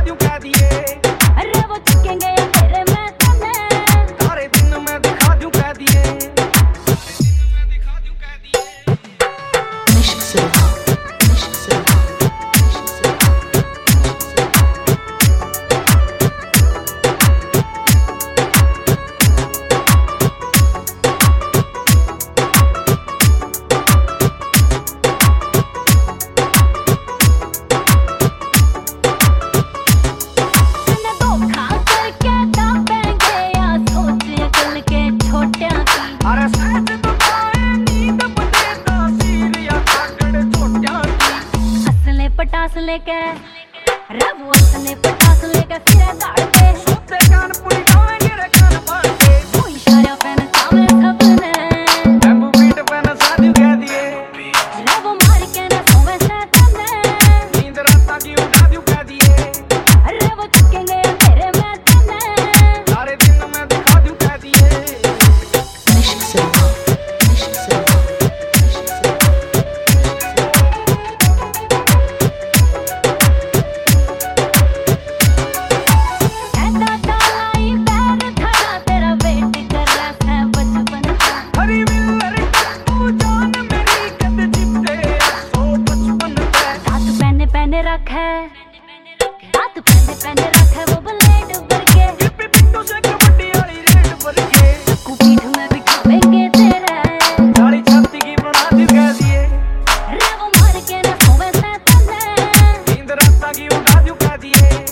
दूं कह दिए। अरे वो चिपकेंगे या तेरे मैं तने, सारे दिन मैं दिखा दूं कह दिए। Mișc Silva, Mișc Silva, Mișc Silva. मैंने धोखा करके दाबेंगे या सोच अकल के छोटियां की। अरे सहज तो पाए नींद बने ना सीर या कागड़ छोटियां की। असले पटास लेके रब असले पटास लेके फिरे दाड़ पे। सोते कान पूरी गावेंगे रे कान पार के। वो इशारा पहन सामने सबने, बैम्बू बीट पे ना साधु कह दिए। रब मार के ना सोवे से तने, नींद राता की उठा दूं कह दिए। अरे वो चिपकेंगे या तेरे मैं तने, सारे दिन मैं दिखा दूं कह दिए। Mișc Silva, Mișc Silva, Mișc Silva. ऐसा तालाई पैर खड़ा तेरा वेट कर रहा है बचपन का। हरी विल्लर टप्पू जान मेरी कद जिते सो बचपन पे। दांत पहने पहने रख है, दांत पहने पहने रख है वो ब्लेड करके। हिप्पी पिट्टू से कबड्डी वाली रेड पर के। चक्कू पीठ में बिठावेंगे तेरे, दाढ़ी छाती की बना दूं कह दिए। अरे वो मार के ना सोवे से तने, नींद राता की उठा दूं कह दिए।